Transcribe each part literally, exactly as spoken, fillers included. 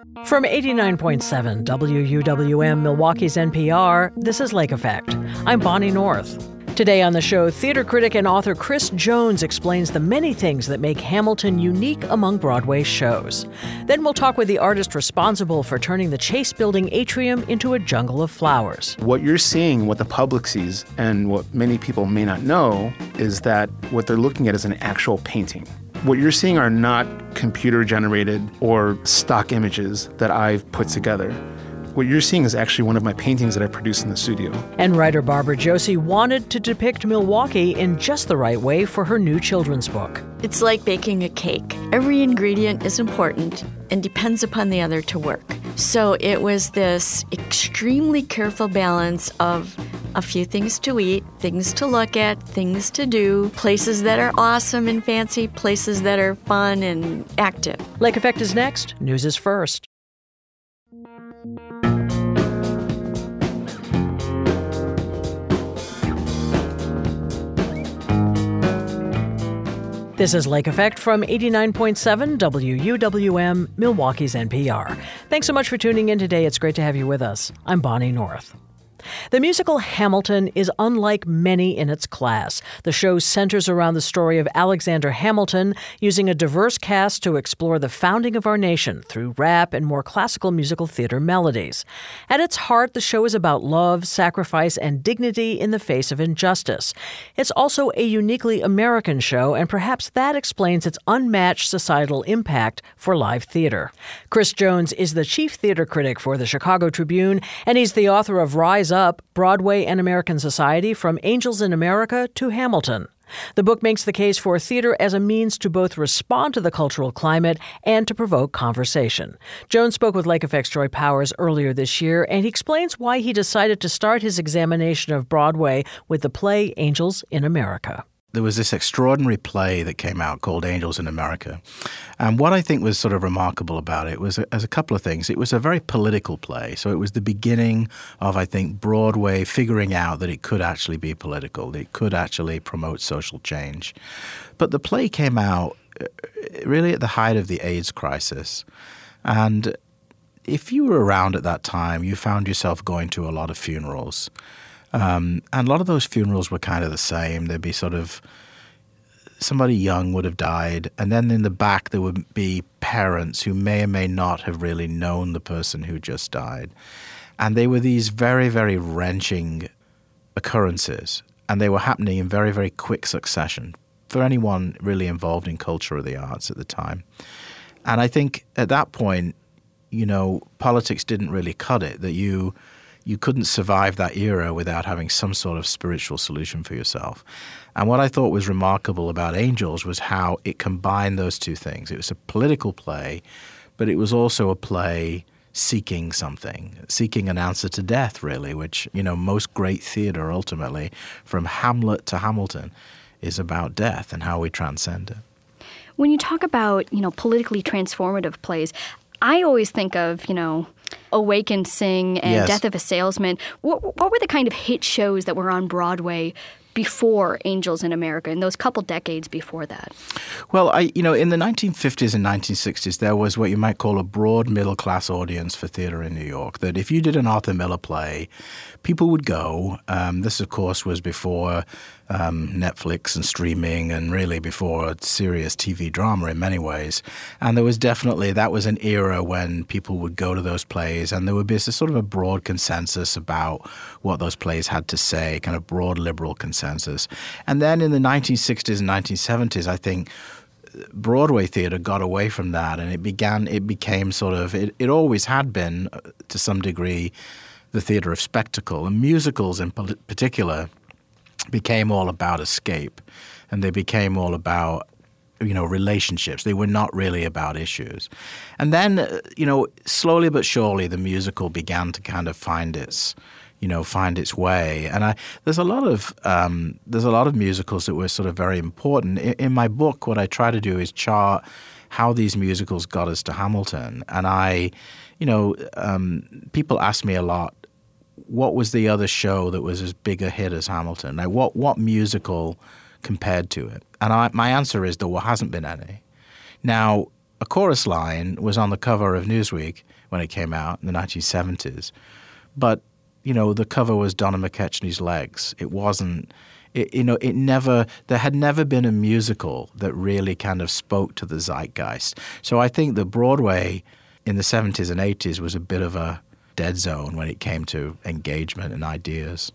From eighty-nine point seven W U W M, Milwaukee's N P R, this is Lake Effect. I'm Bonnie North. Today on the show, theater critic and author Chris Jones explains the many things that make Hamilton unique among Broadway shows. Then we'll talk with the artist responsible for turning the Chase Building atrium into a jungle of flowers. What you're seeing, what the public sees, and what many people may not know, is that what they're looking at is an actual painting. What you're seeing are not computer-generated or stock images that I've put together. What you're seeing is actually one of my paintings that I produced in the studio. And writer Barbara Josie wanted to depict Milwaukee in just the right way for her new children's book. It's like baking a cake. Every ingredient is important and depends upon the other to work. So it was this extremely careful balance of a few things to eat, things to look at, things to do, places that are awesome and fancy, places that are fun and active. Lake Effect is next. News is first. This is Lake Effect from eighty-nine point seven W U W M, Milwaukee's N P R. Thanks so much for tuning in today. It's great to have you with us. I'm Bonnie North. The musical Hamilton is unlike many in its class. The show centers around the story of Alexander Hamilton, using a diverse cast to explore the founding of our nation through rap and more classical musical theater melodies. At its heart, the show is about love, sacrifice, and dignity in the face of injustice. It's also a uniquely American show, and perhaps that explains its unmatched societal impact for live theater. Chris Jones is the chief theater critic for the Chicago Tribune, and he's the author of Rise Up, Broadway and American Society from Angels in America to Hamilton. The book makes the case for theater as a means to both respond to the cultural climate and to provoke conversation. Jones spoke with Lake Effect's Joy Powers earlier this year, and he explains why he decided to start his examination of Broadway with the play Angels in America. There was this extraordinary play that came out called Angels in America. And what I think was sort of remarkable about it was a, as a couple of things. It was a very political play. So it was the beginning of, I think, Broadway figuring out that it could actually be political, that it could actually promote social change. But the play came out really at the height of the AIDS crisis. And if you were around at that time, you found yourself going to a lot of funerals. Um, and a lot of those funerals were kind of the same. There'd be sort of somebody young would have died, and then in the back there would be parents who may or may not have really known the person who just died. And they were these very, very wrenching occurrences, and they were happening in very, very quick succession for anyone really involved in culture or the arts at the time. And I think at that point, you know, politics didn't really cut it, that you... You couldn't survive that era without having some sort of spiritual solution for yourself. And what I thought was remarkable about Angels was how it combined those two things. It was a political play, but it was also a play seeking something, seeking an answer to death, really, which, you know, most great theater ultimately, from Hamlet to Hamilton, is about death and how we transcend it. When you talk about, you know, politically transformative plays, I always think of, you know, Awaken, Sing, and Yes. Death of a Salesman. What, what were the kind of hit shows that were on Broadway before Angels in America, in those couple decades before that? Well, I, you know, in the nineteen fifties and nineteen sixties, there was what you might call a broad middle-class audience for theater in New York, that if you did an Arthur Miller play, people would go. Um, this, of course, was before um, Netflix and streaming, and really before serious T V drama in many ways. And there was definitely, that was an era when people would go to those plays, and there would be a sort of a broad consensus about what those plays had to say, kind of broad liberal consensus. And then in the nineteen sixties and nineteen seventies, I think Broadway theater got away from that, and it began, it became sort of, it, it always had been, uh, to some degree, the theater of spectacle. And musicals in particular became all about escape, and they became all about, you know, relationships. They were not really about issues. And then, uh, you know, slowly but surely the musical began to kind of find its, you know, find its way. And I, there's a lot of um, there's a lot of musicals that were sort of very important. In, in my book, what I try to do is chart how these musicals got us to Hamilton. And I, you know, um, people ask me a lot, what was the other show that was as big a hit as Hamilton? Like, what what musical compared to it? And I, my answer is there hasn't been any. Now, A Chorus Line was on the cover of Newsweek when it came out in the nineteen seventies. But, you know, the cover was Donna McKechnie's legs. It wasn't, it, you know, it never, there had never been a musical that really kind of spoke to the zeitgeist. So I think that Broadway in the seventies and eighties was a bit of a dead zone when it came to engagement and ideas.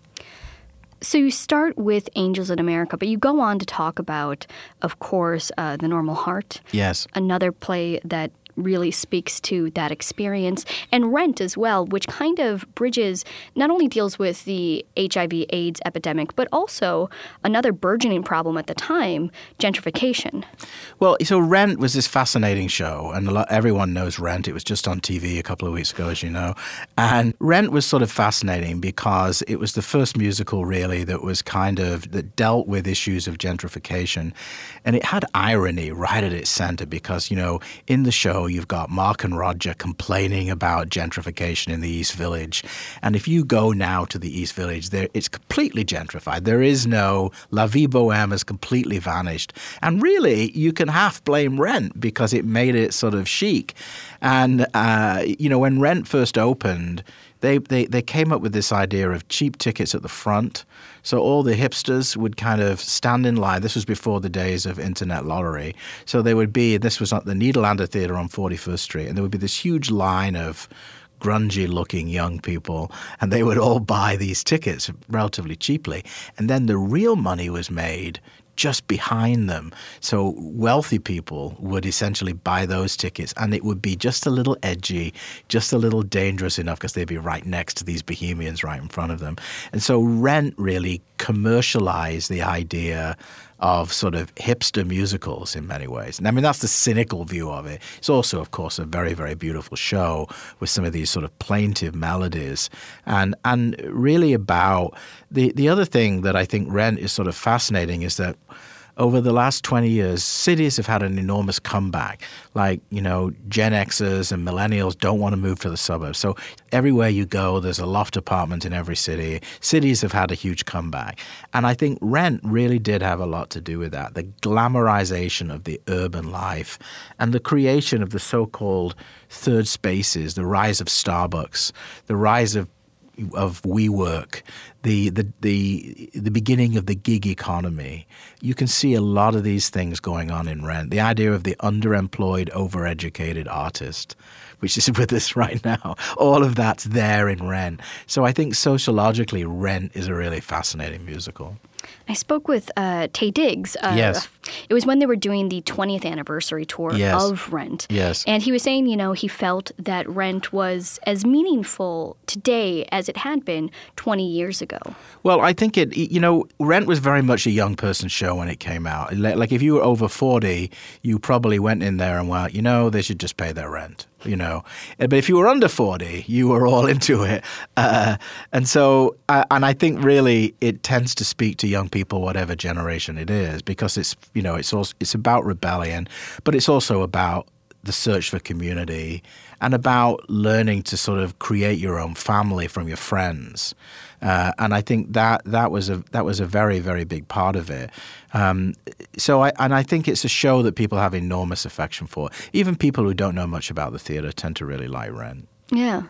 So you start with Angels in America, but you go on to talk about, of course, uh, The Normal Heart. Yes. Another play that really speaks to that experience, and Rent as well, which kind of bridges, not only deals with the H I V AIDS epidemic, but also another burgeoning problem at the time, gentrification. Well, so Rent was this fascinating show, and a lot, everyone knows Rent. It was just on T V a couple of weeks ago, as you know. And Rent was sort of fascinating because it was the first musical, really, that was kind of, that dealt with issues of gentrification. And it had irony right at its center because, you know, in the show, you've got Mark and Roger complaining about gentrification in the East Village. And if you go now to the East Village, there it's completely gentrified. There is no La Vie Boheme has completely vanished. And really, you can half blame Rent because it made it sort of chic. And, uh, you know, when Rent first opened, They, they they came up with this idea of cheap tickets at the front. So all the hipsters would kind of stand in line. This was before the days of internet lottery. So they would be, this was at the Nederlander Theater on forty-first Street, and there would be this huge line of grungy-looking young people, and they would all buy these tickets relatively cheaply. And then the real money was made just behind them. So wealthy people would essentially buy those tickets, and it would be just a little edgy, just a little dangerous enough because they'd be right next to these bohemians right in front of them. And so Rent really commercialized the idea of sort of hipster musicals in many ways. And I mean, that's the cynical view of it. It's also, of course, a very, very beautiful show with some of these sort of plaintive melodies. And and really about the, the other thing that I think Rent is sort of fascinating is that over the last twenty years, cities have had an enormous comeback. Like, you know, Gen Xers and millennials don't want to move to the suburbs. So everywhere you go, there's a loft apartment in every city. Cities have had a huge comeback. And I think Rent really did have a lot to do with that. The glamorization of the urban life and the creation of the so-called third spaces, the rise of Starbucks, the rise of of WeWork, the, the the the beginning of the gig economy. You can see a lot of these things going on in Rent. The idea of the underemployed, overeducated artist, which is with us right now. All of that's there in Rent. So I think sociologically, Rent is a really fascinating musical. I spoke with uh, Taye Diggs. Uh, yes. It was when they were doing the twentieth anniversary tour yes. of Rent. Yes. And he was saying, you know, he felt that Rent was as meaningful today as it had been twenty years ago. Well, I think it, you know, Rent was very much a young person's show when it came out. Like if you were over forty, you probably went in there and went, you know, they should just pay their rent. You know, but if you were under forty, you were all into it. Uh, and so, uh, and I think really it tends to speak to young people, whatever generation it is, because it's, you know, it's also, it's about rebellion, but it's also about the search for community and about learning to sort of create your own family from your friends. Uh, and I think that that was a that was a very, very big part of it. Um, so I and I think it's a show that people have enormous affection for. Even people who don't know much about the theater tend to really like Rent. Yeah.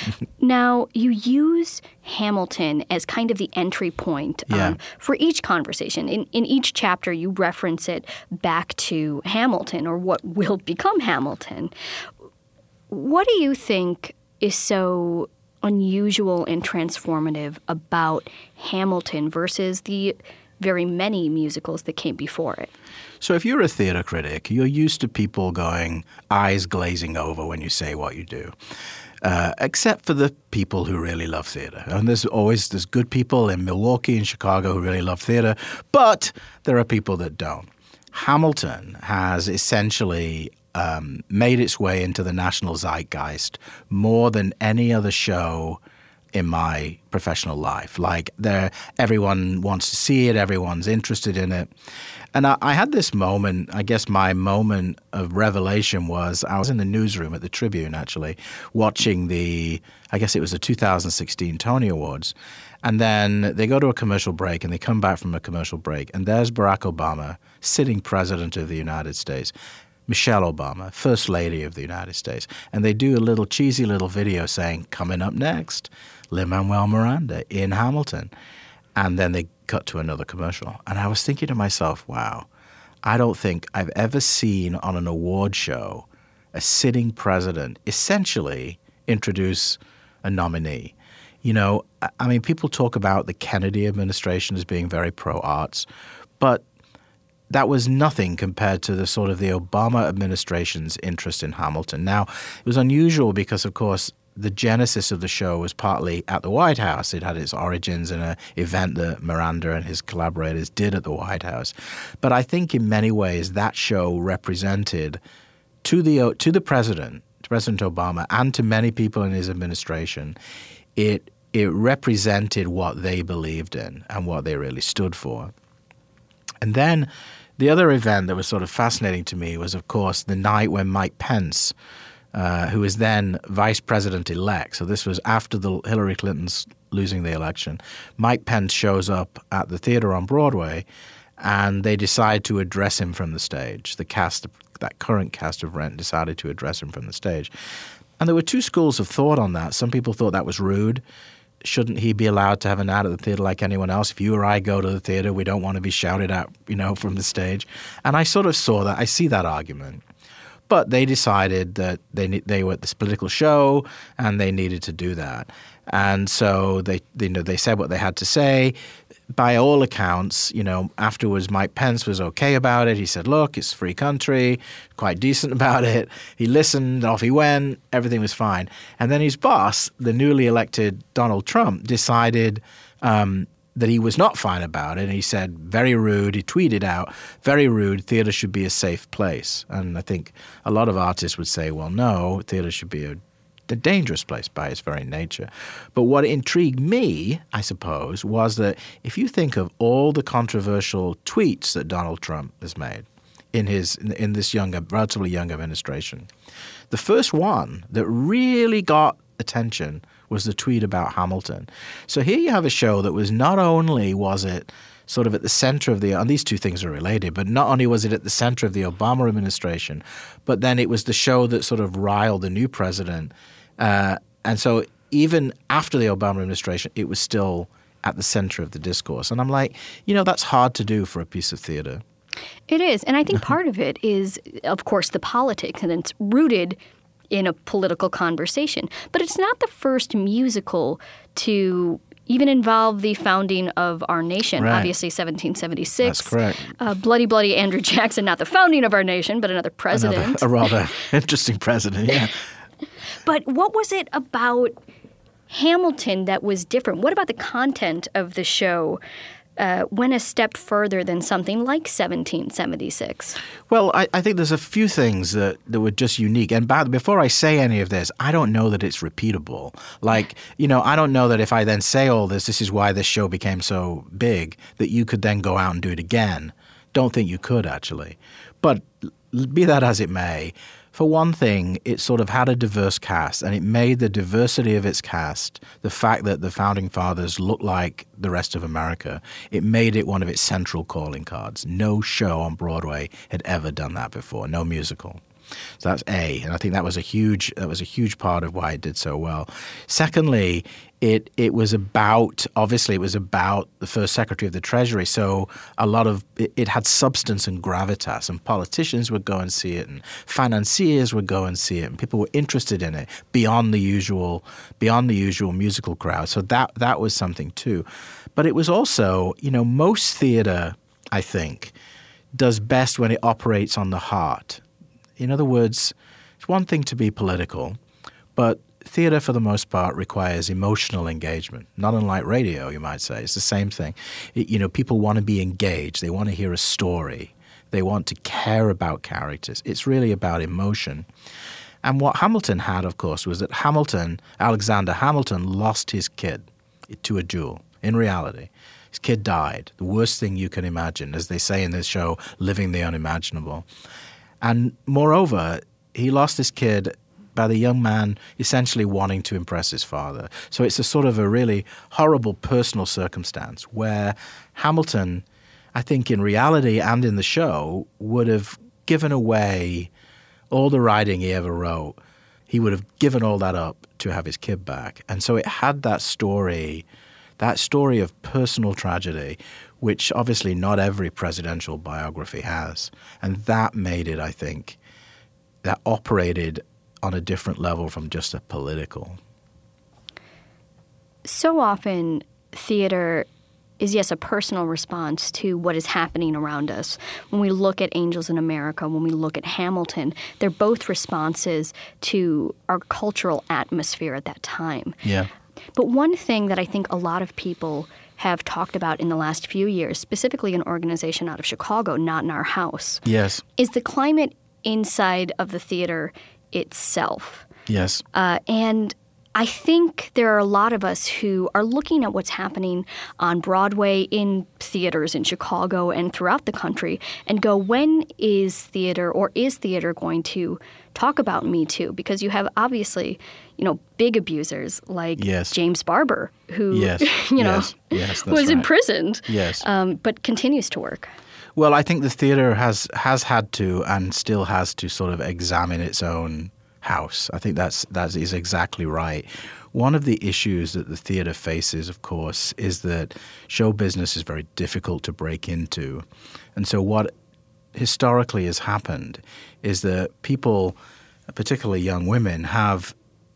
Now, you use Hamilton as kind of the entry point um, yeah. for each conversation. In, in each chapter, you reference it back to Hamilton or what will become Hamilton. What do you think is so unusual and transformative about Hamilton versus the very many musicals that came before it? So if you're a theater critic, you're used to people going eyes glazing over when you say what you do. Uh, except for the people who really love theater. And there's always there's good people in Milwaukee and Chicago who really love theater, but there are people that don't. Hamilton has essentially um, made its way into the national zeitgeist more than any other show in my professional life. Like there, everyone wants to see it, everyone's interested in it. And I, I had this moment, I guess my moment of revelation was I was in the newsroom at the Tribune actually watching the, I guess it was the two thousand sixteen Tony Awards. And then they go to a commercial break and they come back from a commercial break and there's Barack Obama, sitting president of the United States, Michelle Obama, First Lady of the United States. And they do a little cheesy little video saying, coming up next, Lin-Manuel Miranda in Hamilton. And then they cut to another commercial. And I was thinking to myself, wow, I don't think I've ever seen on an award show a sitting president essentially introduce a nominee. You know, I mean, people talk about the Kennedy administration as being very pro-arts, but that was nothing compared to the sort of the Obama administration's interest in Hamilton. Now, it was unusual because, of course, the genesis of the show was partly at the White House. It had its origins in an event that Miranda and his collaborators did at the White House. But I think in many ways that show represented to the to the president, to President Obama, and to many people in his administration, it it represented what they believed in and what they really stood for. And then the other event that was sort of fascinating to me was, of course, the night when Mike Pence, Uh, who was then vice president-elect. So this was after the Hillary Clinton's losing the election. Mike Pence shows up at the theater on Broadway, and they decide to address him from the stage. The cast, that current cast of Rent, decided to address him from the stage. And there were two schools of thought on that. Some people thought that was rude. Shouldn't he be allowed to have an ad at the theater like anyone else? If you or I go to the theater, we don't want to be shouted at, you know, from the stage. And I sort of saw that. I see that argument. But they decided that they they were at this political show and they needed to do that. And so they, they, you know, they said what they had to say. By all accounts, you know, afterwards Mike Pence was okay about it. He said, look, it's a free country, quite decent about it. He listened, off he went, everything was fine. And then his boss, the newly elected Donald Trump, decided um, that he was not fine about it. And he said, very rude, he tweeted out, very rude, theater should be a safe place. And I think a lot of artists would say, well, no, theater should be a, a dangerous place by its very nature. But what intrigued me, I suppose, was that if you think of all the controversial tweets that Donald Trump has made in his in, in this younger, relatively young administration, the first one that really got attention was the tweet about Hamilton. So here you have a show that was not only was it sort of at the center of the, and these two things are related, but not only was it at the center of the Obama administration, but then it was the show that sort of riled the new president. Uh, and so even after the Obama administration, it was still at the center of the discourse. And I'm like, you know, that's hard to do for a piece of theater. It is. And I think part of it is, of course, the politics, and it's rooted in a political conversation. But it's not the first musical to even involve the founding of our nation. Right. Obviously, seventeen seventy-six. That's correct. Uh, bloody, bloody Andrew Jackson, not the founding of our nation, but another president. Another, a rather interesting president, yeah. But what was it about Hamilton that was different? What about the content of the show uh, went a step further than something like seventeen seventy-six? Well, I, I think there's a few things that, that were just unique. And by, before I say any of this, I don't know that it's repeatable. Like, you know, I don't know that if I then say all this, this is why this show became so big, that you could then go out and do it again. Don't think you could, actually. But be that as it may, for one thing, it sort of had a diverse cast, and it made the diversity of its cast, the fact that the Founding Fathers looked like the rest of America, it made it one of its central calling cards. No show on Broadway had ever done that before, no musical. So that's A, and I think that was a huge that was a huge part of why it did so well. Secondly, it it was about obviously it was about the first Secretary of the Treasury, so a lot of it, it had substance and gravitas, and politicians would go and see it, and financiers would go and see it, and people were interested in it beyond the usual beyond the usual musical crowd. So that that was something too. But it was also, you know, most theater, I think, does best when it operates on the heart. In other words, it's one thing to be political, but theater for the most part requires emotional engagement, not unlike radio, you might say. It's the same thing. It, you know, people want to be engaged. They want to hear a story. They want to care about characters. It's really about emotion. And what Hamilton had, of course, was that Hamilton, Alexander Hamilton, lost his kid to a duel in reality. His kid died, the worst thing you can imagine, as they say in this show, living the unimaginable. And moreover, he lost this kid by the young man essentially wanting to impress his father. So it's a sort of a really horrible personal circumstance where Hamilton, I think in reality and in the show, would have given away all the writing he ever wrote. He would have given all that up to have his kid back. And so it had that story, that story of personal tragedy, which obviously not every presidential biography has. And that made it, I think, that operated on a different level from just a political. So often, theater is, yes, a personal response to what is happening around us. When we look at Angels in America, when we look at Hamilton, they're both responses to our cultural atmosphere at that time. Yeah. But one thing that I think a lot of people have talked about in the last few years, specifically an organization out of Chicago, Not in Our House, Yes. is the climate inside of the theater itself. Yes. Uh, and I think there are a lot of us who are looking at what's happening on Broadway, in theaters in Chicago and throughout the country, and go, when is theater, or is theater going to talk about Me Too? Because you have obviously, you know, big abusers like Yes. James Barber, who, Yes. you know, Yes. Yes, that's was right. imprisoned, Yes. um, but continues to work. Well, I think the theater has has had to and still has to sort of examine its own house. I think that's that is exactly right. One of the issues that the theater faces, of course, is that show business is very difficult to break into. And so what historically has happened is that people, particularly young women, have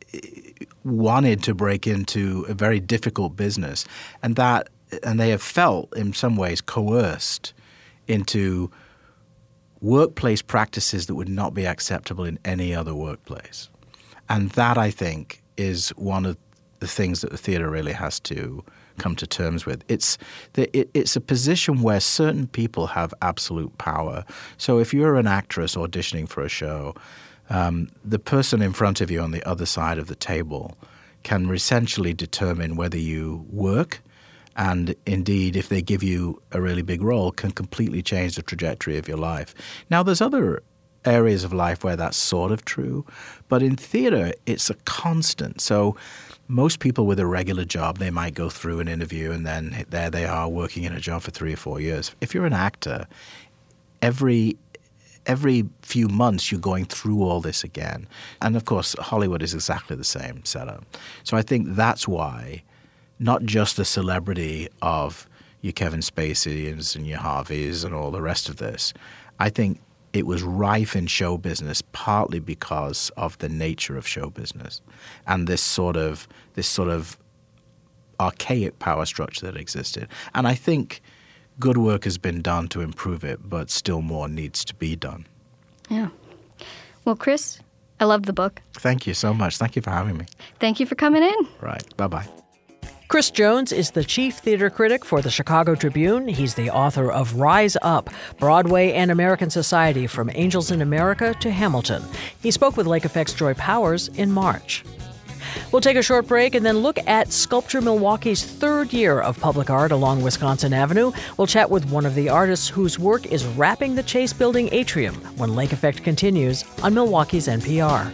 wanted to break into a very difficult business, and that and they have felt in some ways coerced into workplace practices that would not be acceptable in any other workplace. And that, I think, is one of the things that the theater really has to come to terms with. It's the, it, it's a position where certain people have absolute power. So if you're an actress auditioning for a show, um, the person in front of you on the other side of the table can essentially determine whether you work, and indeed, if they give you a really big role, can completely change the trajectory of your life. Now, there's other areas of life where that's sort of true, but in theater, it's a constant. So most people with a regular job, they might go through an interview and then there they are working in a job for three or four years. If you're an actor, every every few months you're going through all this again. And of course, Hollywood is exactly the same setup. So I think that's why not just the celebrity of your Kevin Spaceys and your Harveys and all the rest of this. I think it was rife in show business partly because of the nature of show business and this sort of this sort of archaic power structure that existed. And I think good work has been done to improve it, but still more needs to be done. Yeah. Well, Chris, I love the book. Thank you so much. Thank you for having me. Thank you for coming in. Right. Bye-bye. Chris Jones is the chief theater critic for the Chicago Tribune. He's the author of Rise Up, Broadway and American Society from Angels in America to Hamilton. He spoke with Lake Effect's Joy Powers in March. We'll take a short break and then look at Sculpture Milwaukee's third year of public art along Wisconsin Avenue. We'll chat with one of the artists whose work is wrapping the Chase Building atrium when Lake Effect continues on Milwaukee's N P R.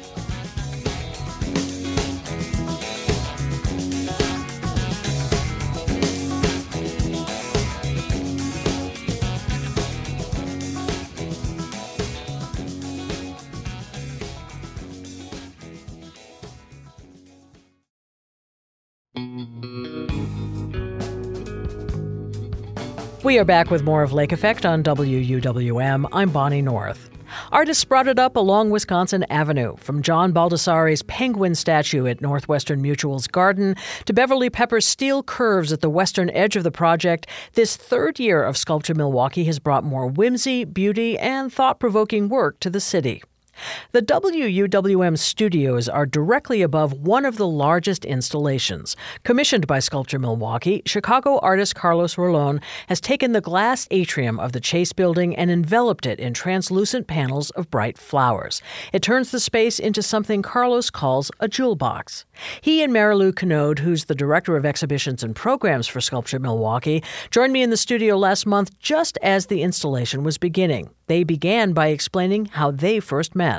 We are back with more of Lake Effect on W U W M. I'm Bonnie North. Artists sprouted up along Wisconsin Avenue, from John Baldessari's penguin statue at Northwestern Mutual's garden to Beverly Pepper's steel curves at the western edge of the project. This third year of Sculpture Milwaukee has brought more whimsy, beauty, and thought-provoking work to the city. The W U W M studios are directly above one of the largest installations. Commissioned by Sculpture Milwaukee, Chicago artist Carlos Rolón has taken the glass atrium of the Chase Building and enveloped it in translucent panels of bright flowers. It turns the space into something Carlos calls a jewel box. He and Marilou Canode, who's the director of exhibitions and programs for Sculpture Milwaukee, joined me in the studio last month just as the installation was beginning. They began by explaining how they first met.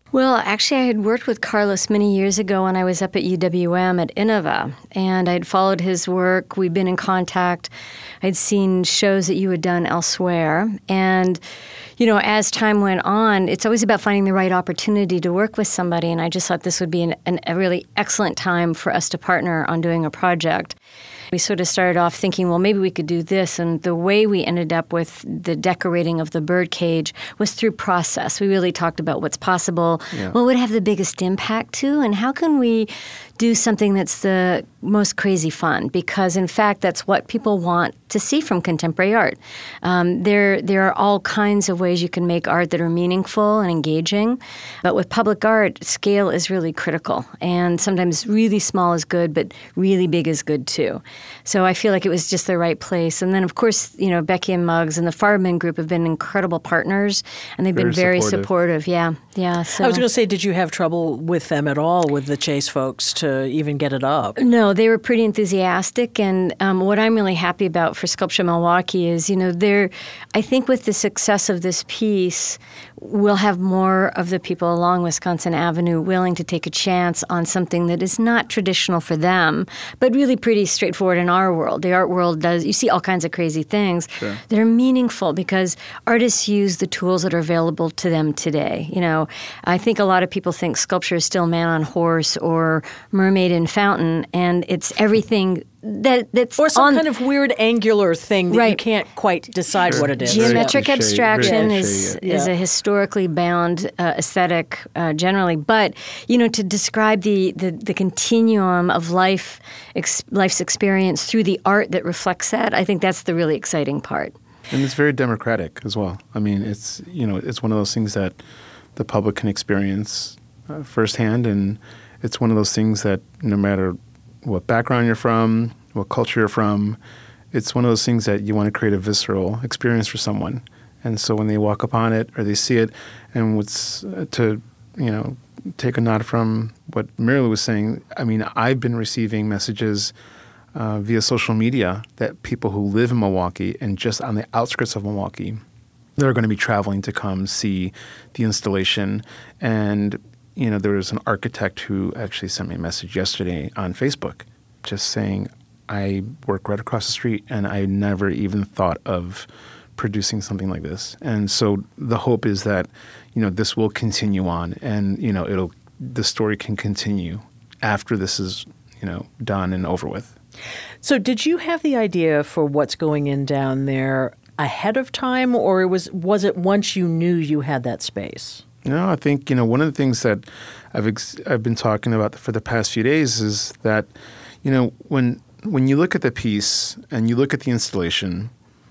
Well, actually, I had worked with Carlos many years ago when I was up at U W M at Innova, and I'd followed his work. We'd been in contact. I'd seen shows that you had done elsewhere. And, you know, as time went on, it's always about finding the right opportunity to work with somebody, and I just thought this would be an, an, a really excellent time for us to partner on doing a project. We sort of started off thinking, well, maybe we could do this. And the way we ended up with the decorating of the birdcage was through process. We really talked about what's possible, yeah. what would have the biggest impact to, and how can we do something that's the most crazy fun, because in fact that's what people want to see from contemporary art. Um, there, there are all kinds of ways you can make art that are meaningful and engaging, but with public art, scale is really critical, and sometimes really small is good, but really big is good too. So I feel like it was just the right place. And then of course, you know, Becky and Muggs and the Farbman Group have been incredible partners, and they've very been very supportive. supportive. Yeah, yeah. So. I was going to say, did you have trouble with them at all, with the Chase folks, to even get it up? No, they were pretty enthusiastic, and um, what I'm really happy about for Sculpture Milwaukee is, you know, they're, I think with the success of this piece, we'll have more of the people along Wisconsin Avenue willing to take a chance on something that is not traditional for them, but really pretty straightforward in our world. The art world does, you see all kinds of crazy things sure. that are meaningful because artists use the tools that are available to them today. You know, I think a lot of people think sculpture is still man on horse or mermaid in fountain, and it's everything that that's or some on, kind of weird angular thing that right. you can't quite decide sure. what it is. Geometric yeah. abstraction yeah. is Yeah. is a historically bound uh, aesthetic uh, generally, but you know, to describe the the, the continuum of life ex, life's experience through the art that reflects that, I think that's the really exciting part. And it's very democratic as well. I mean, it's you know, it's one of those things that the public can experience uh, firsthand, and it's one of those things that no matter what background you're from, what culture you're from, it's one of those things that you want to create a visceral experience for someone. And so when they walk upon it or they see it, and what's uh, to, you know, take a nod from what Mary Lou was saying, I mean, I've been receiving messages uh, via social media that people who live in Milwaukee and just on the outskirts of Milwaukee, they're going to be traveling to come see the installation. And you know, there was an architect who actually sent me a message yesterday on Facebook just saying, I work right across the street and I never even thought of producing something like this. And so the hope is that, you know, this will continue on and, you know, it'll the story can continue after this is, you know, done and over with. So did you have the idea for what's going in down there ahead of time, or was was it once you knew you had that space? No, I think, you know, one of the things that I've ex- I've been talking about for the past few days is that, you know, when when you look at the piece and you look at the installation,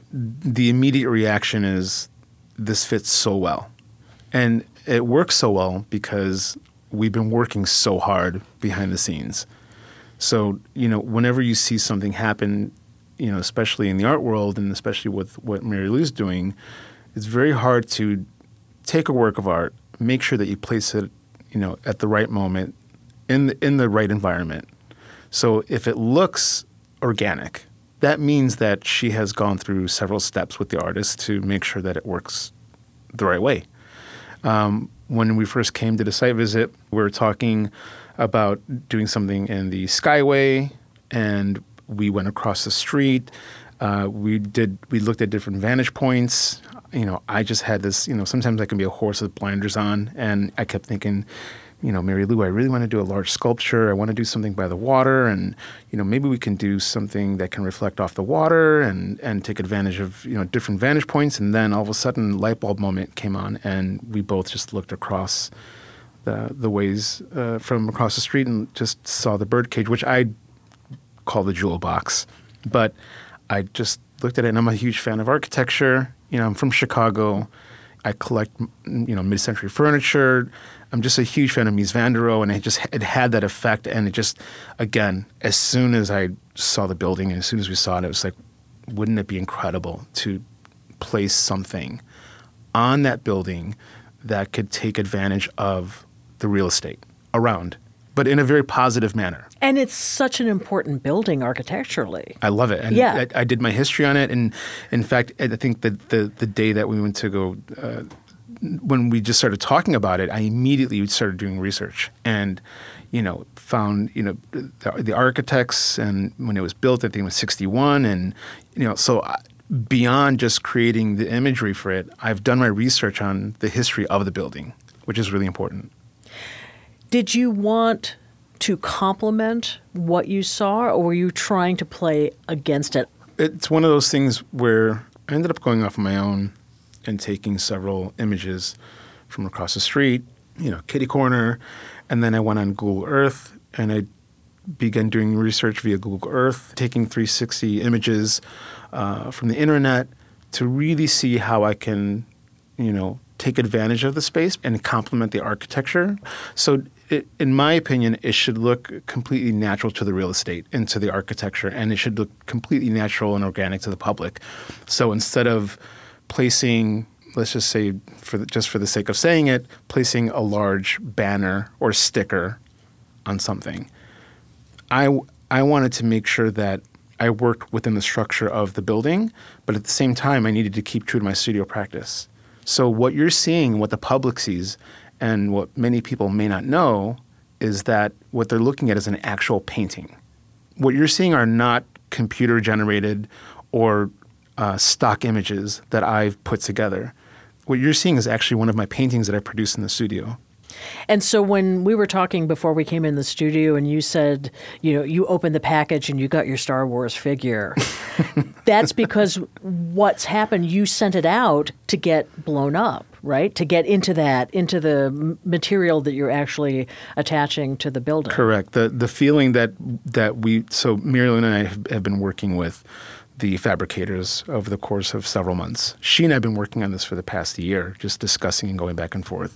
the immediate reaction is this fits so well. And it works so well because we've been working so hard behind the scenes. So, you know, whenever you see something happen, you know, especially in the art world and especially with what Mary Lou's doing, it's very hard to take a work of art, make sure that you place it, you know, at the right moment, in the, in the right environment. So if it looks organic, that means that she has gone through several steps with the artist to make sure that it works the right way. Um, when we first came to the site visit, we were talking about doing something in the Skyway, and we went across the street. Uh, we did. We looked at different vantage points. You know, I just had this, you know, sometimes I can be a horse with blinders on, and I kept thinking, you know, Mary Lou, I really want to do a large sculpture. I want to do something by the water, and, you know, maybe we can do something that can reflect off the water and, and take advantage of, you know, different vantage points. And then all of a sudden, light bulb moment came on, and we both just looked across the the ways uh, from across the street and just saw the birdcage, which I call the jewel box. But I just looked at it, and I'm a huge fan of architecture. You know, I'm from Chicago. I collect, you know, mid-century furniture. I'm just a huge fan of Mies van der Rohe, and it just it had that effect. And it just, again, as soon as I saw the building and as soon as we saw it, it was like, wouldn't it be incredible to place something on that building that could take advantage of the real estate around, but in a very positive manner. And it's such an important building architecturally. I love it. And yeah. I, I did my history on it. And in fact, I think that the, the day that we went to go uh, when we just started talking about it, I immediately started doing research and, you know, found, you know, the, the architects, and when it was built, I think it was sixty-one. And, you know, so I, beyond just creating the imagery for it, I've done my research on the history of the building, which is really important. Did you want to complement what you saw, or were you trying to play against it? It's one of those things where I ended up going off on my own and taking several images from across the street, you know, kitty corner, and then I went on Google Earth and I began doing research via Google Earth, taking three sixty images uh, from the internet to really see how I can, you know, take advantage of the space and complement the architecture. So it, in my opinion, it should look completely natural to the real estate and to the architecture, and it should look completely natural and organic to the public. So instead of placing, let's just say, for the, just for the sake of saying it, placing a large banner or sticker on something, I, I wanted to make sure that I worked within the structure of the building, but at the same time, I needed to keep true to my studio practice. So what you're seeing, what the public sees, and what many people may not know is that what they're looking at is an actual painting. What you're seeing are not computer-generated or uh, stock images that I've put together. What you're seeing is actually one of my paintings that I produced in the studio. And so when we were talking before we came in the studio and you said, you know, you opened the package and you got your Star Wars figure, that's because what's happened, you sent it out to get blown up, right? To get into that, into the material that you're actually attaching to the building. Correct. The the feeling that, that we, so Marilyn and I have, have been working with the fabricators over the course of several months. She and I have been working on this for the past year, just discussing and going back and forth.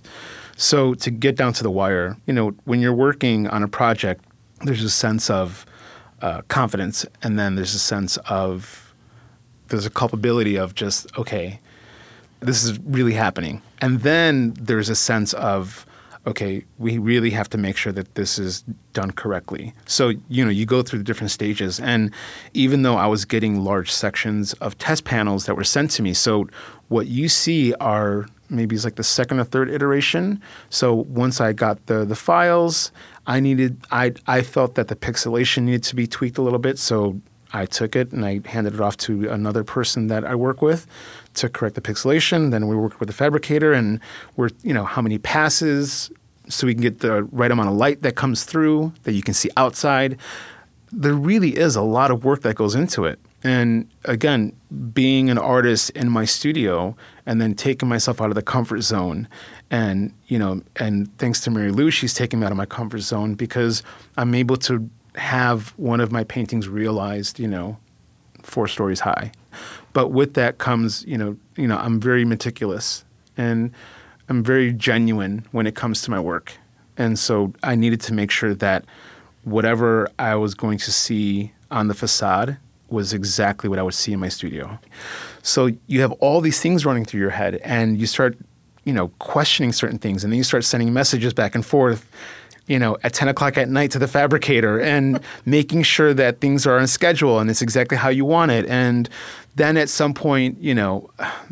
So to get down to the wire, you know, when you're working on a project, there's a sense of uh, confidence, and then there's a sense of, there's a culpability of just, okay, this is really happening. And then there's a sense of, okay, we really have to make sure that this is done correctly. So, you know, you go through the different stages. And even though I was getting large sections of test panels that were sent to me, so what you see are maybe it's like the second or third iteration. So once I got the the files, I needed, I I felt that the pixelation needed to be tweaked a little bit. So I took it and I handed it off to another person that I work with to correct the pixelation. Then we worked with the fabricator, and we're, you know, how many passes so we can get the right amount of light that comes through that you can see outside. There really is a lot of work that goes into it. And again, being an artist in my studio and then taking myself out of the comfort zone, and, you know, and thanks to Mary Lou, she's taken me out of my comfort zone because I'm able to have one of my paintings realized, you know, four stories high. But with that comes, you know, you know, I'm very meticulous and I'm very genuine when it comes to my work. And so I needed to make sure that whatever I was going to see on the facade was exactly what I would see in my studio. So you have all these things running through your head, and you start, you know, questioning certain things, and then you start sending messages back and forth, you know, at ten o'clock at night to the fabricator, and making sure that things are on schedule and it's exactly how you want it. And then at some point, you know,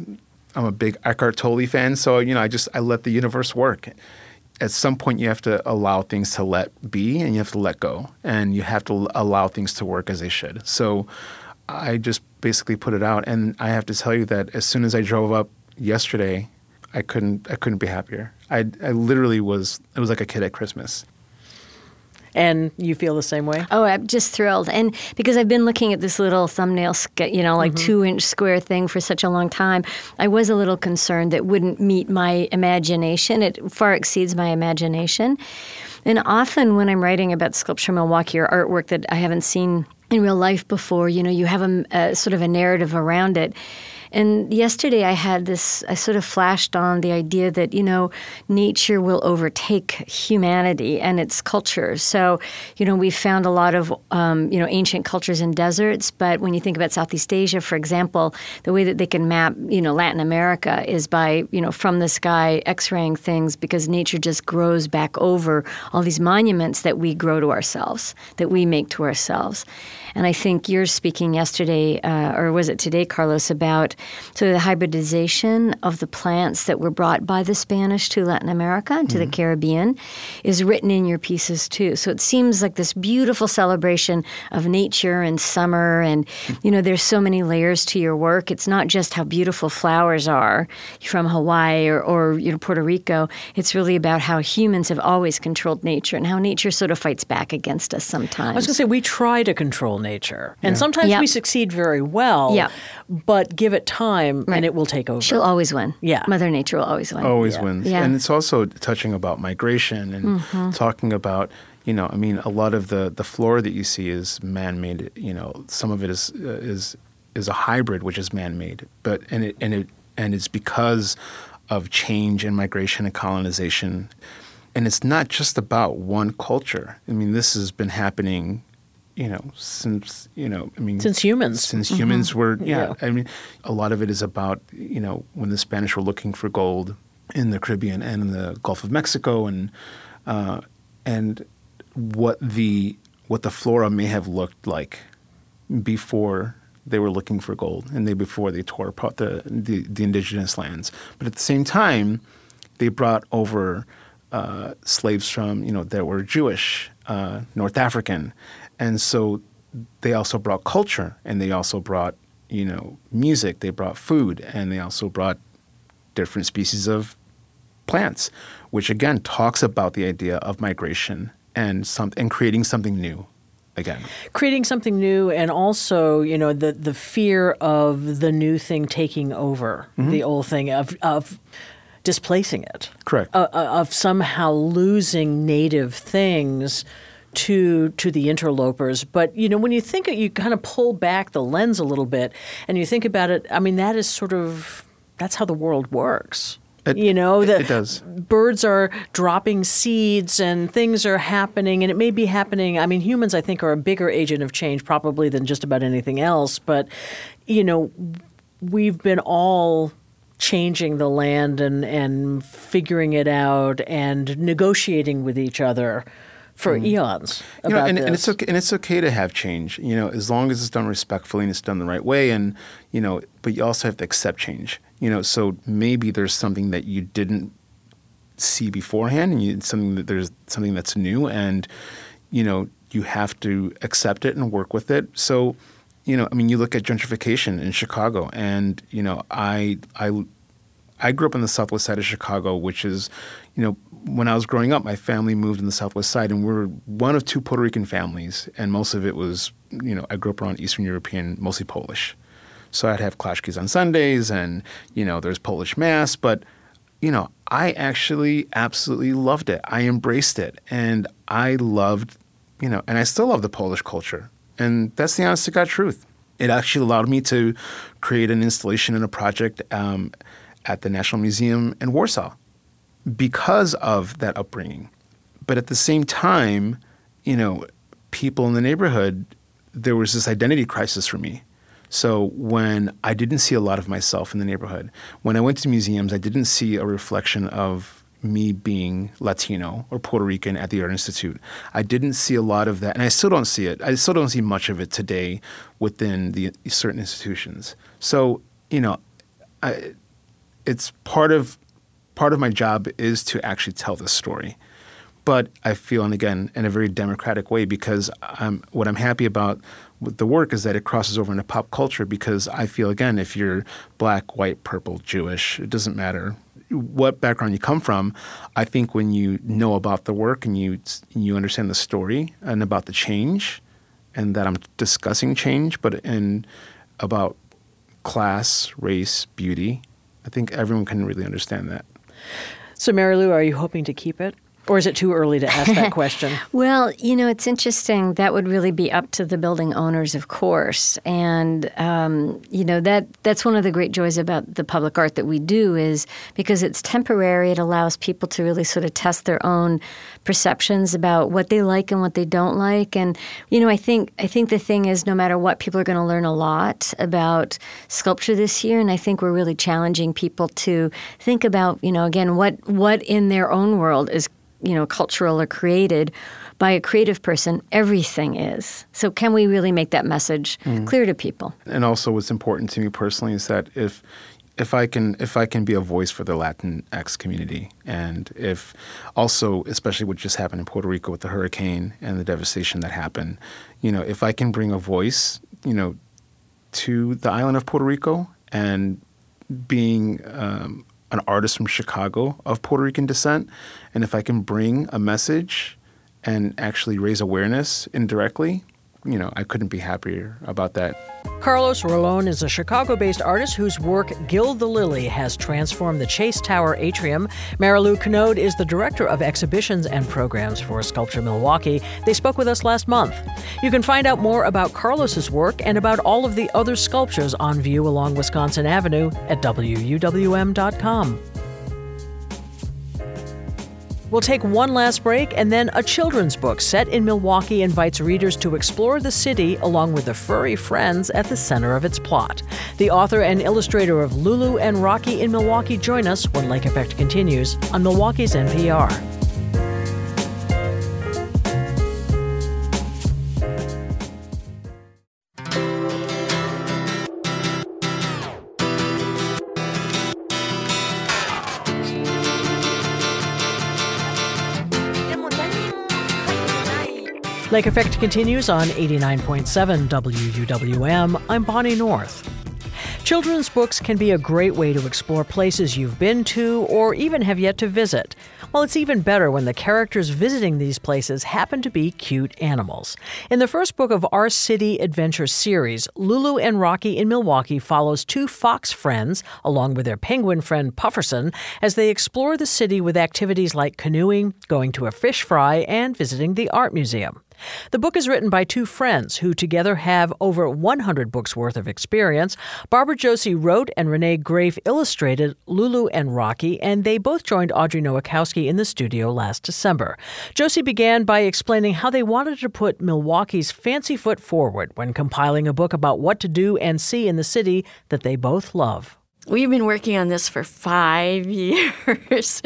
I'm a big Eckhart Tolle fan, so, you know, I just, I let the universe work. At some point, you have to allow things to let be, and you have to let go, and you have to allow things to work as they should. So I just basically put it out, and I have to tell you that as soon as I drove up yesterday, I couldn't I couldn't be happier. I I literally was, it was like a kid at Christmas. And you feel the same way? Oh, I'm just thrilled. And because I've been looking at this little thumbnail, you know, like mm-hmm. two-inch square thing for such a long time, I was a little concerned that it wouldn't meet my imagination. It far exceeds my imagination. And often when I'm writing about Sculpture Milwaukee or artwork that I haven't seen in real life before, you know, you have a, a sort of a narrative around it. And yesterday I had this, I sort of flashed on the idea that, you know, nature will overtake humanity and its culture. So, you know, we've found a lot of, um, you know, ancient cultures in deserts. But when you think about Southeast Asia, for example, the way that they can map, you know, Latin America is by, you know, from the sky X-raying things, because nature just grows back over all these monuments that we grow to ourselves, that we make to ourselves. And I think you're speaking yesterday, uh, or was it today, Carlos, about sort of the hybridization of the plants that were brought by the Spanish to Latin America and to mm-hmm. the Caribbean is written in your pieces too. So it seems like this beautiful celebration of nature and summer, and you know, there's so many layers to your work. It's not just how beautiful flowers are from Hawaii or, or you know, Puerto Rico. It's really about how humans have always controlled nature and how nature sort of fights back against us sometimes. I was going to say, we try to control nature, and yeah. sometimes yep. we succeed very well, yep. but give it time right. and it will take over. She'll always win. Yeah. Mother Nature will always win. Always yeah. wins. Yeah. And it's also touching about migration and mm-hmm. talking about, you know, I mean, a lot of the, the flora that you see is man-made. You know, some of it is uh, is is a hybrid, which is man-made, but and it and it and it's because of change and migration and colonization. And it's not just about one culture. I mean, this has been happening, you know, since, you know, I mean. Since humans. Since mm-hmm. humans were, yeah, yeah. I mean, a lot of it is about, you know, when the Spanish were looking for gold in the Caribbean and in the Gulf of Mexico, and uh, and what the what the flora may have looked like before they were looking for gold, and they before they tore apart the, the, the indigenous lands. But at the same time, they brought over uh, slaves from, you know, that were Jewish, uh, North African. And so they also brought culture, and they also brought, you know, music. They brought food, and they also brought different species of plants, which again talks about the idea of migration and some, and creating something new. Again. Creating something new, and also, you know, the, the fear of the new thing taking over mm-hmm. the old thing, of of displacing it. Correct. Uh, of somehow losing native things to to the interlopers. But, you know, when you think, you kind of pull back the lens a little bit and you think about it, I mean, that is sort of, that's how the world works. It, you know, the it does. Birds are dropping seeds and things are happening, and it may be happening. I mean, humans, I think, are a bigger agent of change probably than just about anything else. But, you know, we've been all changing the land and, and figuring it out and negotiating with each other for mm. eons about you know, and, this. and it's okay, and it's okay to have change, you know, as long as it's done respectfully and it's done the right way. And, you know, but you also have to accept change, you know, so maybe there's something that you didn't see beforehand, and you, something that there's something that's new, and, you know, you have to accept it and work with it. So, you know, I mean, you look at gentrification in Chicago, and, you know, I, I, I grew up on the southwest side of Chicago, which is, you know, when I was growing up, my family moved in the southwest side, and we were one of two Puerto Rican families, and most of it was, you know, I grew up around Eastern European, mostly Polish. So I'd have klaszkis on Sundays, and, you know, there's Polish Mass, but, you know, I actually absolutely loved it. I embraced it, and I loved, you know, and I still love the Polish culture, and that's the honest to God truth. It actually allowed me to create an installation and a project um, at the National Museum in Warsaw, because of that upbringing. But at the same time, you know, people in the neighborhood, there was this identity crisis for me. So when I didn't see a lot of myself in the neighborhood, when I went to museums, I didn't see a reflection of me being Latino or Puerto Rican at the Art Institute. I didn't see a lot of that, and I still don't see it. I still don't see much of it today within the certain institutions. So, you know, I, it's part of Part of my job is to actually tell this story. But I feel, and again, in a very democratic way, because I'm, what I'm happy about with the work is that it crosses over into pop culture, because I feel, again, if you're black, white, purple, Jewish, it doesn't matter what background you come from. I think when you know about the work and you you understand the story and about the change, and that I'm discussing change, but in about class, race, beauty, I think everyone can really understand that. So, Mary Lou, are you hoping to keep it? Or is it too early to ask that question? Well, you know, it's interesting. That would really be up to the building owners, of course. And, um, you know, that that's one of the great joys about the public art that we do, is because it's temporary. It allows people to really sort of test their own perceptions about what they like and what they don't like. And, you know, I think I think the thing is, no matter what, people are going to learn a lot about sculpture this year. And I think we're really challenging people to think about, you know, again, what what in their own world is, you know, cultural or created, by a creative person, everything is. So can we really make that message mm. clear to people? And also what's important to me personally is that if if I can if I can be a voice for the Latinx community, and if also, especially what just happened in Puerto Rico with the hurricane and the devastation that happened, you know, if I can bring a voice, you know, to the island of Puerto Rico, and being um, an artist from Chicago of Puerto Rican descent, and if I can bring a message and actually raise awareness indirectly, you know, I couldn't be happier about that. Carlos Rolón is a Chicago-based artist whose work Gild the Lily has transformed the Chase Tower atrium. Marilou Knode is the director of exhibitions and programs for Sculpture Milwaukee. They spoke with us last month. You can find out more about Carlos's work and about all of the other sculptures on view along Wisconsin Avenue at W U W M dot com. We'll take one last break, and then a children's book set in Milwaukee invites readers to explore the city along with the furry friends at the center of its plot. The author and illustrator of Lulu and Rocky in Milwaukee join us when Lake Effect continues on Milwaukee's N P R. Lake Effect continues on eighty-nine point seven W U W M. I'm Bonnie North. Children's books can be a great way to explore places you've been to or even have yet to visit. Well, it's even better when the characters visiting these places happen to be cute animals. In the first book of our City Adventure series, Lulu and Rocky in Milwaukee follows two fox friends, along with their penguin friend Pufferson, as they explore the city with activities like canoeing, going to a fish fry, and visiting the art museum. The book is written by two friends who together have over one hundred books worth of experience. Barbara Josie wrote and Renee Grafe illustrated Lulu and Rocky, and they both joined Audrey Nowakowski in the studio last December. Josie began by explaining how they wanted to put Milwaukee's fancy foot forward when compiling a book about what to do and see in the city that they both love. We've been working on this for five years,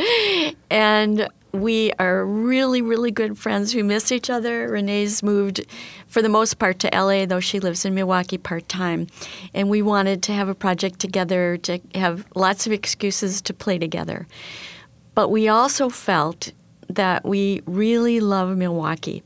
and we are really, really good friends. We miss each other. Renee's moved, for the most part, to L A, though she lives in Milwaukee part-time. And we wanted to have a project together, to have lots of excuses to play together. But we also felt that we really love Milwaukee.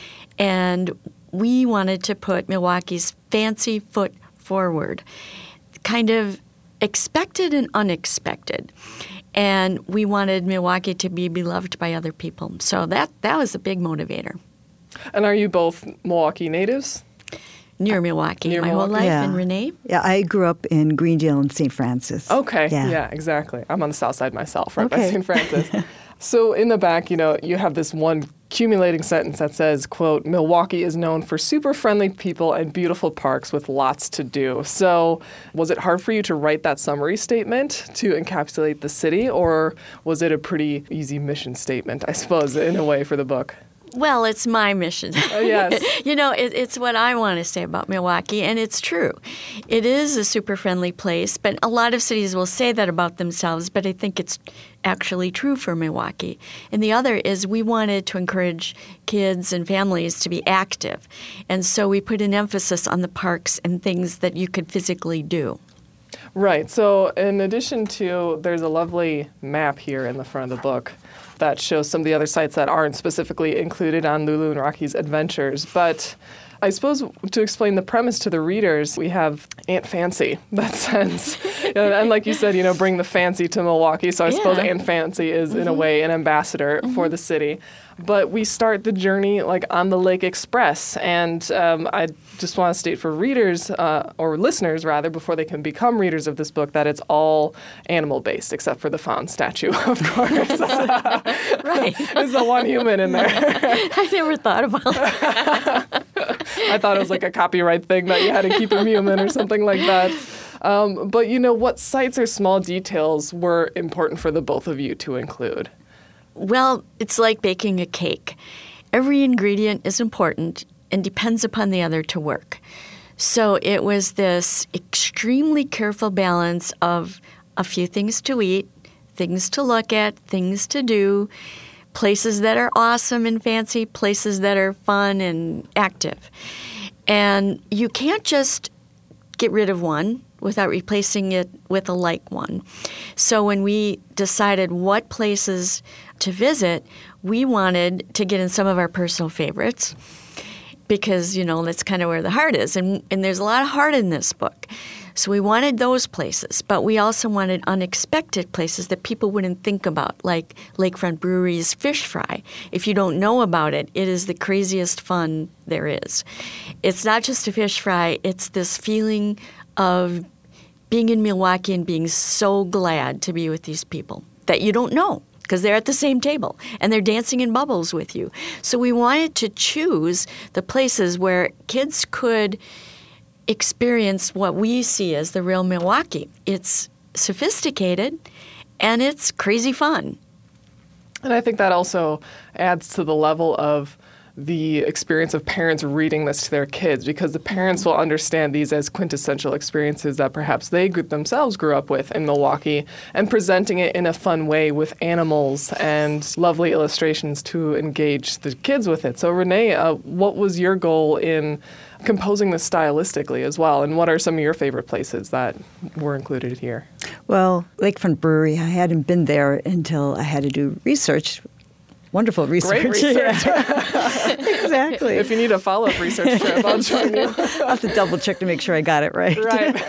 And we wanted to put Milwaukee's fancy foot forward, kind of expected and unexpected. And we wanted Milwaukee to be beloved by other people. So that that was a big motivator. And are you both Milwaukee natives? Near Milwaukee, Near my Milwaukee. whole life. Yeah. And Renee? Yeah, I grew up in Greendale and Saint Francis. Okay, Yeah. yeah, exactly. I'm on the south side myself, right by Okay. Saint Francis. So in the back, you know, you have this one accumulating sentence that says, quote, Milwaukee is known for super friendly people and beautiful parks with lots to do. So was it hard for you to write that summary statement to encapsulate the city, or was it a pretty easy mission statement, I suppose, in a way for the book? Well, it's my mission. Oh, yes. You know, it, it's what I want to say about Milwaukee, and it's true. It is a super friendly place, but a lot of cities will say that about themselves, but I think it's actually true for Milwaukee. And the other is we wanted to encourage kids and families to be active, and so we put an emphasis on the parks and things that you could physically do. Right. So in addition to, there's a lovely map here in the front of the book that shows some of the other sites that aren't specifically included on Lulu and Rocky's adventures. But I suppose to explain the premise to the readers, we have Aunt Fancy that sends, and, and like you said, you know, bring the fancy to Milwaukee. So I Yeah. suppose Aunt Fancy is, in a way, an ambassador mm-hmm. for the city. But we start the journey like on the Lake Express, and um, I just want to state for readers, uh, or listeners rather, before they can become readers of this book, that it's all animal-based, except for the fawn statue, of course. Right. There's the one human in there. I never thought about that. I thought it was like a copyright thing that you had to keep him human or something like that. Um, but, you know, what sites or small details were important for the both of you to include? Well, it's like baking a cake. Every ingredient is important and depends upon the other to work. So it was this extremely careful balance of a few things to eat, things to look at, things to do, places that are awesome and fancy, places that are fun and active. And you can't just get rid of one without replacing it with a like one. So when we decided what places to visit, we wanted to get in some of our personal favorites because, you know, that's kind of where the heart is. And, and there's a lot of heart in this book. So we wanted those places, but we also wanted unexpected places that people wouldn't think about, like Lakefront Brewery's fish fry. If you don't know about it, it is the craziest fun there is. It's not just a fish fry, it's this feeling of being in Milwaukee and being so glad to be with these people that you don't know because they're at the same table and they're dancing in bubbles with you. So we wanted to choose the places where kids could experience what we see as the real Milwaukee. It's sophisticated and it's crazy fun. And I think that also adds to the level of the experience of parents reading this to their kids, because the parents will understand these as quintessential experiences that perhaps they themselves grew up with in Milwaukee, and presenting it in a fun way with animals and lovely illustrations to engage the kids with it. So Renee, uh, what was your goal in composing this stylistically as well, and what are some of your favorite places that were included here? Well, Lakefront Brewery, I hadn't been there until I had to do research. Wonderful research. Great research. Exactly. If you need a follow-up research trip, I'll join you. I'll have to double check to make sure I got it right.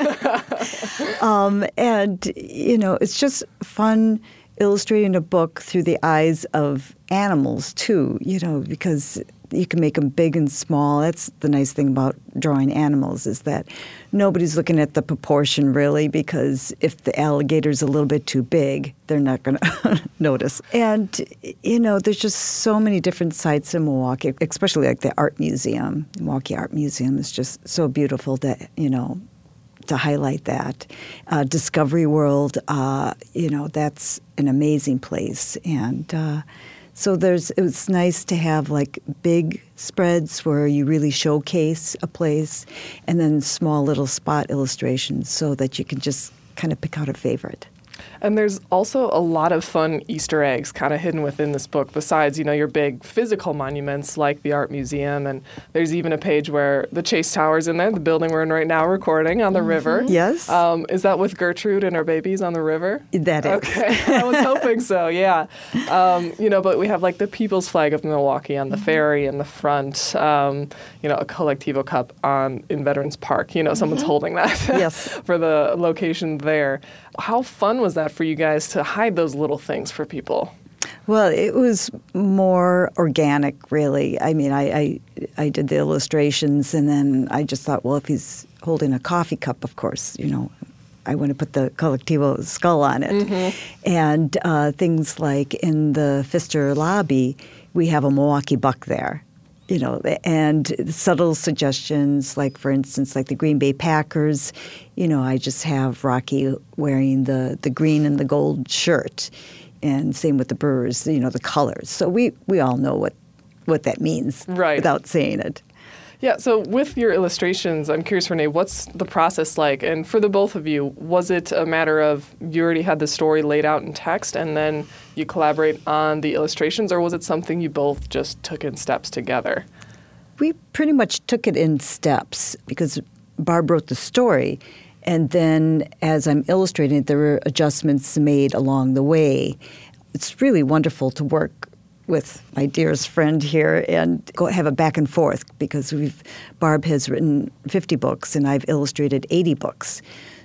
Right. um, and, you know, it's just fun illustrating a book through the eyes of animals, too, you know, because you can make them big and small. That's the nice thing about drawing animals, is that nobody's looking at the proportion really, because if the alligator's a little bit too big, they're not going to notice. And, you know, there's just so many different sites in Milwaukee, especially like the art museum. The Milwaukee Art Museum is just so beautiful that, you know, to highlight that. Uh, Discovery World, uh, you know, that's an amazing place. And uh, so there's, it was nice to have like big spreads where you really showcase a place, and then small little spot illustrations so that you can just kind of pick out a favorite. And there's also a lot of fun Easter eggs kind of hidden within this book, besides, you know, your big physical monuments like the Art Museum. And there's even a page where the Chase Tower's in there, the building we're in right now recording on the mm-hmm. river. Yes. Um, is that with Gertrude and her babies on the river? That is. Okay. I was hoping so, yeah. Um, you know, but we have like the People's Flag of Milwaukee on the mm-hmm. ferry in the front, um, you know, a Collectivo Cup on in Veterans Park. You know, someone's mm-hmm. holding that yes. for the location there. How fun was that for you guys to hide those little things for people? Well, it was more organic, really. I mean, I, I, I did the illustrations, and then I just thought, well, if he's holding a coffee cup, of course, you know, I want to put the Collectivo skull on it. Mm-hmm. And uh, things like in the Pfister lobby, we have a Milwaukee buck there. You know, and subtle suggestions, like, for instance, like the Green Bay Packers, you know, I just have Rocky wearing the, the green and the gold shirt, and same with the Brewers, you know, the colors. So we, we all know what, what that means right. without saying it. Yeah, so with your illustrations, I'm curious, Renee, what's the process like? And for the both of you, was it a matter of you already had the story laid out in text and then you collaborate on the illustrations, or was it something you both just took in steps together? We pretty much took it in steps because Barb wrote the story, and then as I'm illustrating it, there were adjustments made along the way. It's really wonderful to work with my dearest friend here and go have a back and forth, because we've Barb has written fifty books and I've illustrated eighty books.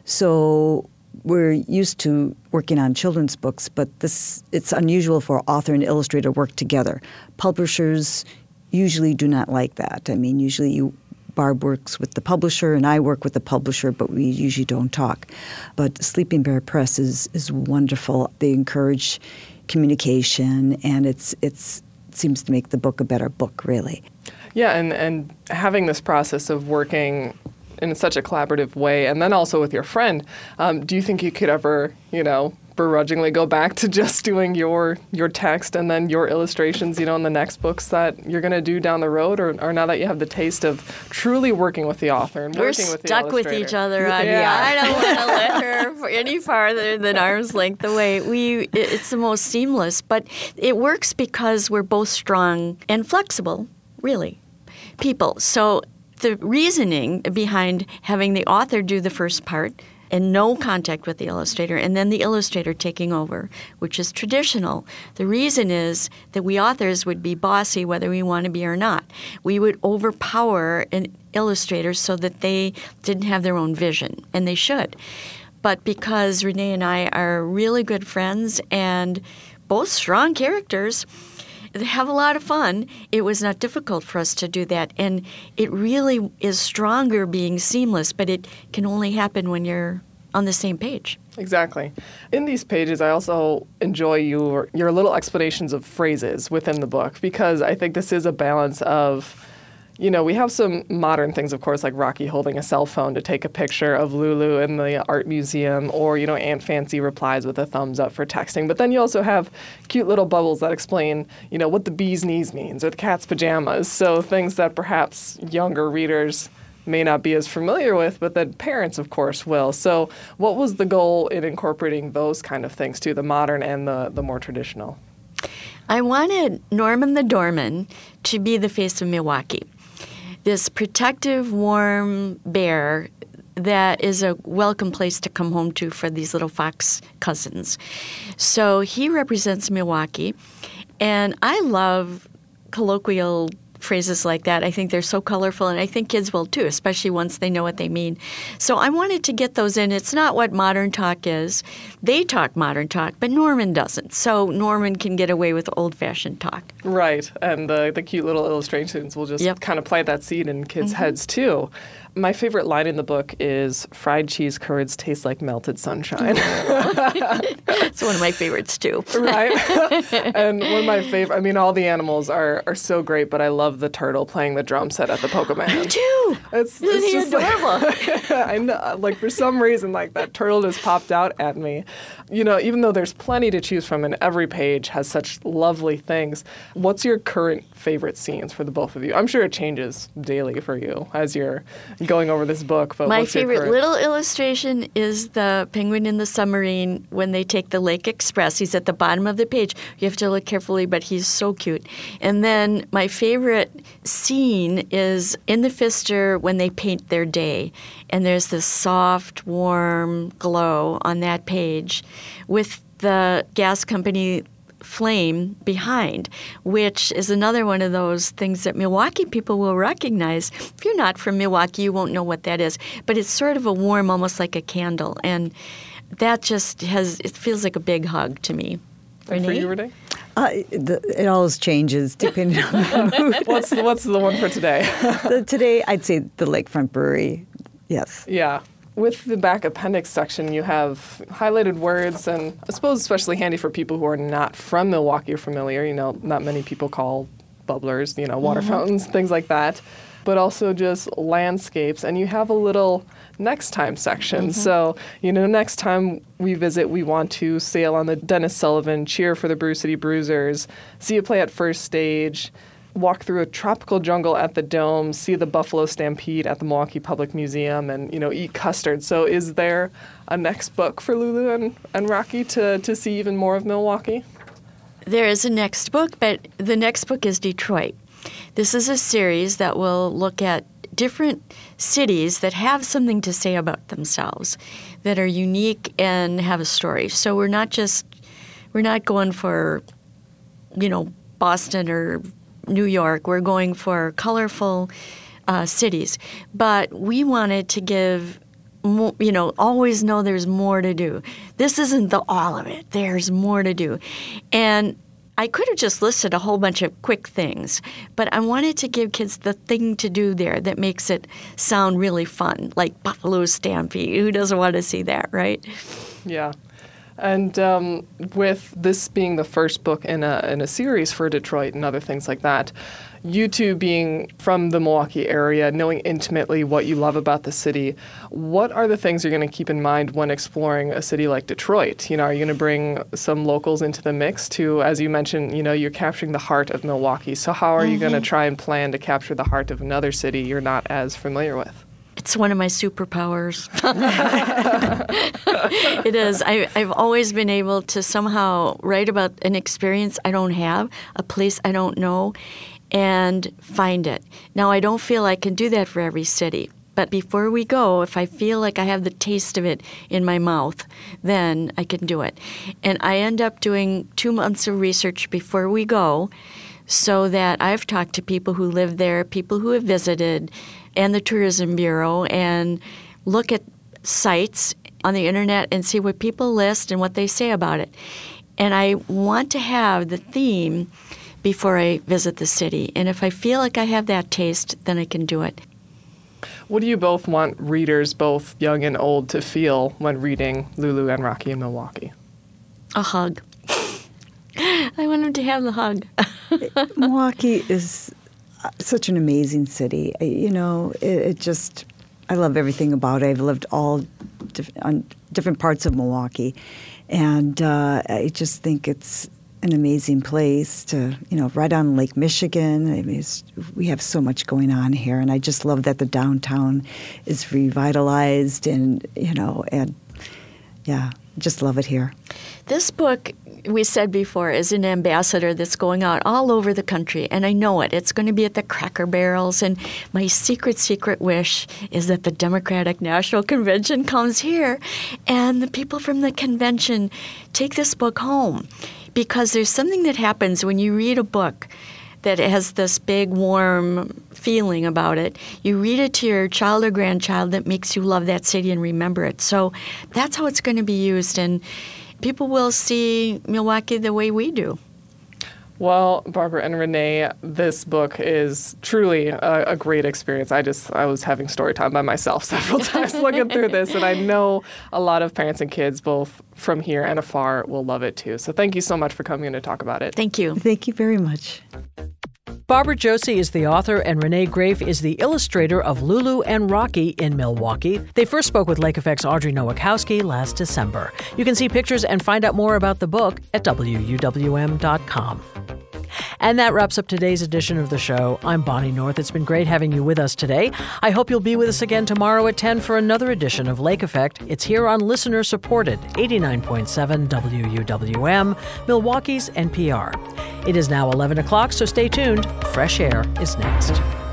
So we're used to working on children's books, but this it's unusual for author and illustrator work together. Publishers usually do not like that. I mean, usually you Barb works with the publisher and I work with the publisher, but we usually don't talk. But Sleeping Bear Press is is wonderful. They encourage communication, and it's it's it seems to make the book a better book, really. Yeah, and, and having this process of working in such a collaborative way, and then also with your friend, um, do you think you could ever, you know, begrudgingly go back to just doing your your text and then your illustrations, you know, in the next books that you're going to do down the road, or, or now that you have the taste of truly working with the author and We're working with the stuck with illustrator? each other on Yeah. I don't want to let her for any farther than arm's length away. We it- it's the most seamless, but it works because we're both strong and flexible, really, people. So the reasoning behind having the author do the first part and no contact with the illustrator, and then the illustrator taking over, which is traditional. The reason is that we authors would be bossy whether we want to be or not. We would overpower an illustrator so that they didn't have their own vision, and they should. But because Renee and I are really good friends and both strong characters, they have a lot of fun. It was not difficult for us to do that. And it really is stronger being seamless, but it can only happen when you're on the same page. Exactly. In these pages, I also enjoy your your little explanations of phrases within the book, because I think this is a balance of, you know, we have some modern things, of course, like Rocky holding a cell phone to take a picture of Lulu in the art museum, or, you know, Aunt Fancy replies with a thumbs up for texting. But then you also have cute little bubbles that explain, you know, what the bee's knees means or the cat's pajamas. So things that perhaps younger readers may not be as familiar with, but that parents, of course, will. So what was the goal in incorporating those kind of things too, the modern and the, the more traditional? I wanted Norman the Doorman to be the face of Milwaukee. This protective, warm bear that is a welcome place to come home to for these little fox cousins. So he represents Milwaukee, and I love colloquial phrases like that. I think they're so colorful, and I think kids will too, especially once they know what they mean. So I wanted to get those in. It's not what modern talk is. They talk modern talk, but Norman doesn't. So Norman can get away with old-fashioned talk. Right, and the, the cute little illustrations will just Yep. kind of plant that seed in kids' heads too. My favorite line in the book is, "Fried cheese curds taste like melted sunshine." It's one of my favorites too. Right? And one of my favorite, I mean, all the animals are, are so great, but I love the turtle playing the drum set at the Pokemon. Me too. It's, Isn't it's he just adorable? Like, I know, like for some reason, like that turtle just popped out at me. You know, even though there's plenty to choose from and every page has such lovely things, what's your current favorite scenes for the both of you? I'm sure it changes daily for you as you're going over this book. But My what's your favorite current- little illustration is the penguin in the submarine when they take the Lake Express. He's at the bottom of the page. You have to look carefully, but he's so cute. And then my favorite scene is in the Pfister when they paint their day. And there's this soft, warm glow on that page with the gas company flame behind, which is another one of those things that Milwaukee people will recognize. If you're not from Milwaukee, you won't know what that is. But it's sort of a warm, almost like a candle. And that just has, it feels like a big hug to me. And for Renee? you, Renee? Uh, the, it always changes depending on the mood. What's the, what's the one for today? The- today, I'd say the Lakefront Brewery. Yes. Yeah. With the back appendix section, you have highlighted words, and I suppose especially handy for people who are not from Milwaukee or familiar. You know, not many people call bubblers, you know, water Mm-hmm. fountains, things like that, but also just landscapes. And you have a little next time section. Mm-hmm. So, you know, next time we visit, we want to sail on the Dennis Sullivan, cheer for the Brew City Bruisers, see a play at First Stage, walk through a tropical jungle at the Dome, see the Buffalo Stampede at the Milwaukee Public Museum, and, you know, eat custard. So is there a next book for Lulu and, and Rocky to, to see even more of Milwaukee? There is a next book, but the next book is Detroit. This is a series that will look at different cities that have something to say about themselves, that are unique and have a story. So we're not just, we're not going for, you know, Boston or New York. We're going for colorful uh, cities. But we wanted to give, mo- you know, always know there's more to do. This isn't the all of it. There's more to do. And I could have just listed a whole bunch of quick things, but I wanted to give kids the thing to do there that makes it sound really fun, like Buffalo Stampede. Who doesn't want to see that, right? Yeah. And um, with this being the first book in a in a series for Detroit and other things like that, You two being from the Milwaukee area, knowing intimately what you love about the city, what are the things you're going to keep in mind when exploring a city like Detroit? You know, are you going to bring some locals into the mix to, as you mentioned, you know, you're capturing the heart of Milwaukee. So how are mm-hmm. you going to try and plan to capture the heart of another city you're not as familiar with? It's one of my superpowers. It is. I, I've always been able to somehow write about an experience I don't have, a place I don't know, and find it. Now, I don't feel I can do that for every city. But before we go, if I feel like I have the taste of it in my mouth, then I can do it. And I end up doing two months of research before we go so that I've talked to people who live there, people who have visited, and the Tourism Bureau, and look at sites on the internet and see what people list and what they say about it. And I want to have the theme before I visit the city. And if I feel like I have that taste, then I can do it. What do you both want readers, both young and old, to feel when reading Lulu and Rocky in Milwaukee? A hug. I want them to have the hug. Milwaukee is such an amazing city. You know, it, it just, I love everything about it. I've lived all diff- on different parts of Milwaukee. And uh, I just think it's an amazing place to, you know, right on Lake Michigan. I mean, it's, we have so much going on here. And I just love that the downtown is revitalized and, you know, and yeah, just love it here. This book, we said before, is an ambassador that's going out all over the country, and I know it. It's going to be at the Cracker Barrels, and my secret, secret wish is that the Democratic National Convention comes here, and the people from the convention take this book home, because there's something that happens when you read a book that has this big, warm feeling about it. You read it to your child or grandchild that makes you love that city and remember it. So that's how it's going to be used, and people will see Milwaukee the way we do. Well, Barbara and Renee, this book is truly a, a great experience. I just, I was having story time by myself several times looking through this, and I know a lot of parents and kids, both from here and afar, will love it too. So thank you so much for coming in to talk about it. Thank you. Thank you very much. Barbara Josie is the author, and Renee Grafe is the illustrator of Lulu and Rocky in Milwaukee. They first spoke with Lake Effect's Audrey Nowakowski last December. You can see pictures and find out more about the book at W U W M dot com. And that wraps up today's edition of the show. I'm Bonnie North. It's been great having you with us today. I hope you'll be with us again tomorrow at ten for another edition of Lake Effect. It's here on listener-supported eighty-nine point seven W U W M, Milwaukee's N P R. It is now eleven o'clock, so stay tuned. Fresh Air is next.